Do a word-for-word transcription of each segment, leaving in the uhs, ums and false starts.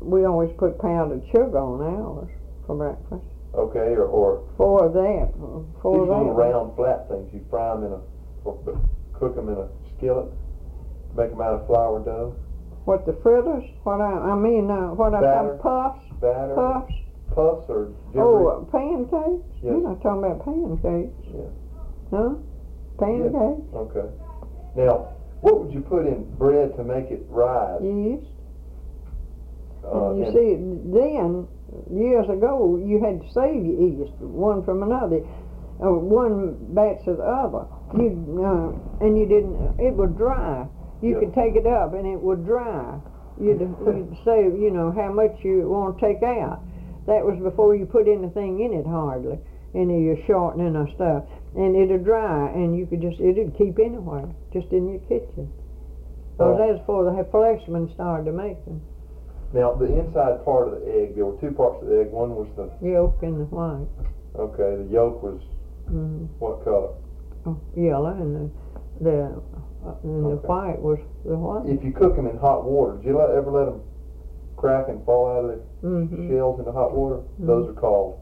we always put powdered sugar on ours for breakfast. Okay, or, or For that, for these that. little round flat things, you fry them in a, or cook them in a skillet, make them out of flour dough. What, the fritters? What I, I mean, uh, what I Batter. call puffs? Batter. Puffs? Puffs or jimmery. Oh, uh, pancakes? Yes. You're not talking about pancakes. Yeah. Huh? Pancakes? Okay. Now, what would you put in bread to make it rise? Yeast. Uh, And you and see, then, years ago, you had to save your yeast, one from another, uh, one batch of the other. You uh, and you didn't. It would dry. You Yeah. could take it up, and it would dry. You'd, you'd save, you know, how much you want to take out. That was before you put anything in it, hardly, any of your shortening or stuff. And it'd dry, and you could just, it'd keep anywhere, just in your kitchen. Because Oh. that's before the fleshman started to make them. Now, the inside part of the egg, there were two parts of the egg. One was the, Yolk and the white. okay, the yolk was Mm-hmm. what color? Oh, yellow, and the the uh, and the Okay. white was the white. If you cook them in hot water, did you let, ever let them crack and fall out of their Mm-hmm. shells into hot water? Those are called.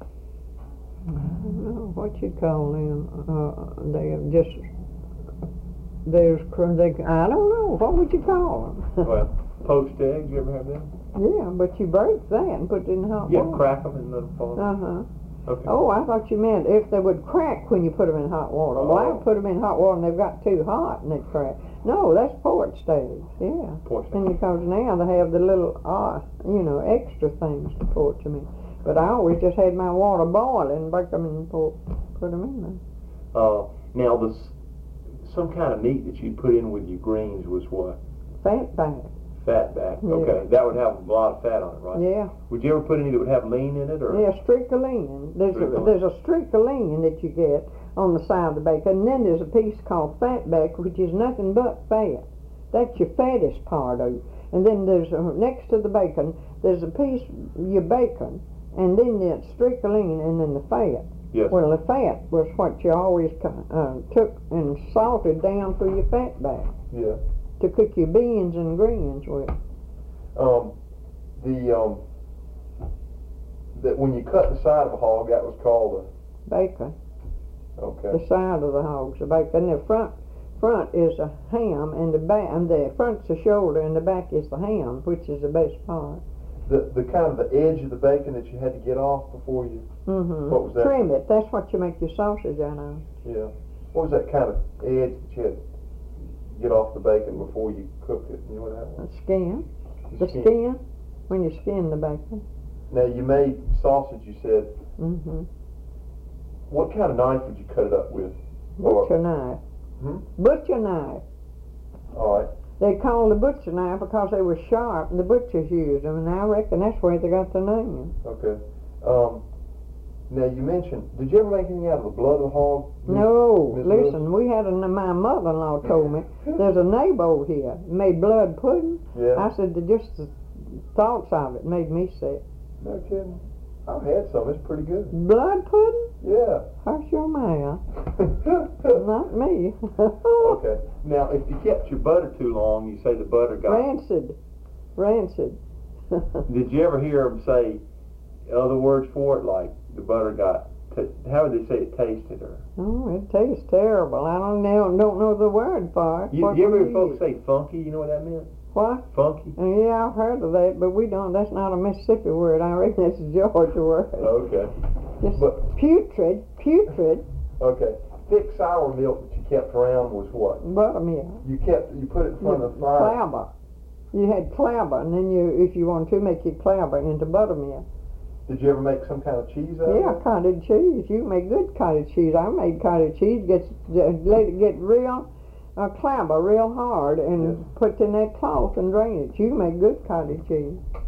I don't know what you call them. Uh, they are just there's cr- they. I don't know what would you call them. Well, poached eggs, you ever have them? Yeah, but you break that and put it in hot Yeah, water. crack them and let them fall. Uh huh. Okay. Oh, I thought you meant if they would crack when you put them in hot water. Well, I Oh. put them in hot water and they've got too hot and they crack. No, that's porch stage. Yeah. Porch And because now they have the little, uh, you know, extra things to porch them in. But I always just had my water boiling, break them and pour, put them in there. Uh, now, this some kind of meat that you put in with your greens was what? Fat back. Fat back. Yeah. Okay, that would have a lot of fat on it, right? Yeah. Would you ever put any that would have lean in it, or? Yeah, streak of lean. There's a, Streak of there's a streak of lean that you get on the side of the bacon. And then there's a piece called fat back, which is nothing but fat. That's your fattest part of it. And then there's, uh, next to the bacon, there's a piece, your bacon, and then that streak of lean, and then the fat. Yes. Well, the fat was what you always uh, took and salted down through your fat back Yeah. to cook your beans and greens with. Um, the um, that when you cut the side of a hog, that was called Bacon. a. Okay. The side of the hog's the bacon. The front front is a ham, and the back, and the front's the shoulder, and the back is the ham, which is the best part. The the kind of the edge of the bacon that you had to get off before you. Mm-hmm. What was that? Trim it. That's what you make your sausage out of. Yeah. What was that kind of edge that you had to get off the bacon before you cooked it? You know what that was? The skin. The skin. When you skin the bacon. Now you made sausage. You said. Mm-hmm. What kind of knife would you cut it up with? Butcher knife. Hmm? Butcher knife. All right. They called the butcher knife because they were sharp, and the butchers used them, and I reckon that's where they got the name. Okay. Um, now you mentioned. Did you ever make anything out of the blood of the hog? No, Miss listen, we had a, my mother-in-law told me, there's a neighbor here, made blood pudding. Yeah. I said, the, just the thoughts of it made me sick. No kidding. I've had some. It's pretty good. Blood pudding? Yeah. Hush your mouth. Not me. Okay. Now, if you kept your butter too long, you say the butter got. Rancid. Rancid. Did you ever hear them say other words for it, like the butter got? T- how would they say it tasted, or? Oh, it tastes terrible. I don't know, don't know the word for it. You, What you ever would hear folks say funky? You know what that meant? What? Funky. Uh, yeah, I've heard of that, but we don't. That's not a Mississippi word. I reckon it's a Georgia word. Okay. Just But putrid, putrid okay. Thick sour milk that you kept around was what? buttermilk. You kept. You put it in front of the fire. Clabber. You had clabber, and then you, if you wanted to, make your clabber into buttermilk. Did you ever make some kind of cheese out Yeah, of it? cottage cheese. You make good cottage cheese. I made cottage cheese. Get let it get real, uh, clabber real hard, and Yes. put in that cloth and drain it. You make good cottage cheese.